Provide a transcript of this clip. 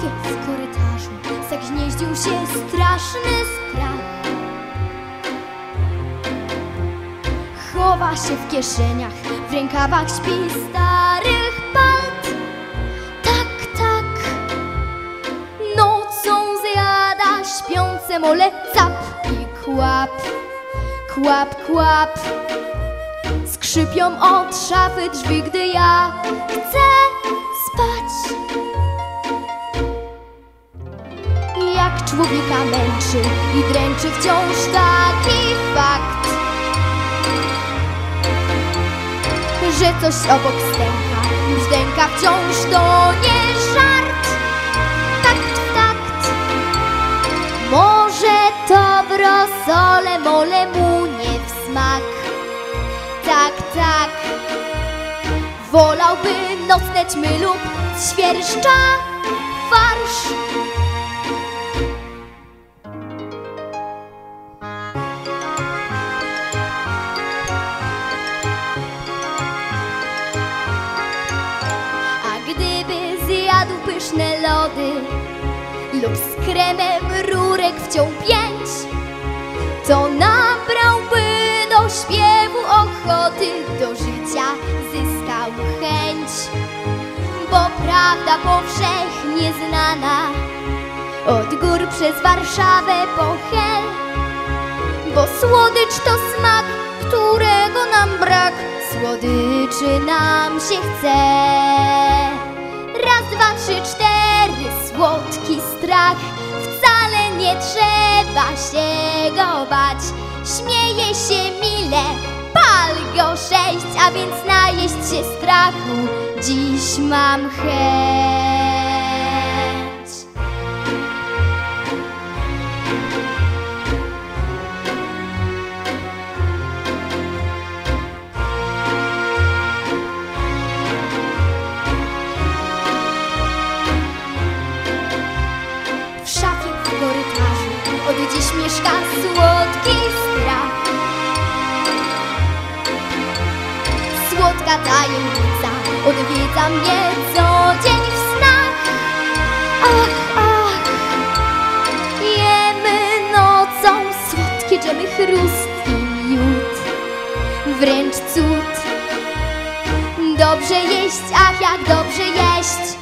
szafie w korytarzu zagnieździł się straszny strach. Chowa się w kieszeniach, w rękawach śpi starych palt. Tak, tak, nocą zjada śpiące mole. Cap i kłap, kłap, kłap. Skrzypią od szafy drzwi, gdy ja chcę spać. Jak człowieka męczy i dręczy wciąż taki fakt, że coś obok stęka, brzdęka wciąż to nie żart. Takt w takt, może to w rosole mole mu nie w smak. Tak, tak, wolałby nocne ćmy lub świerszcza farsz. A gdyby zjadł pyszne lody lub z kremem rurek wciął 5, to nabrałby do śpiewu ochoty, do życia zyskał chęć. Bo prawda powszechnie znana, od gór przez Warszawę po Hel, bo słodycz to smak, którego nam brak, słodyczy nam się chce. Raz, dwa, trzy, cztery, słodki strach, wcale nie trzeba się go bać. Śmieje się mile, pal go 6, a więc najeść się strachu dziś mam chęć. W szafie w korytarzu od dziś mieszka słodki strach. Słodka tajemnica odwiedza mnie co dzień w snach. Ach, ach, jemy nocą słodkie dżemy, chrust i miód, wręcz cud. Dobrze jeść, ach jak dobrze jeść,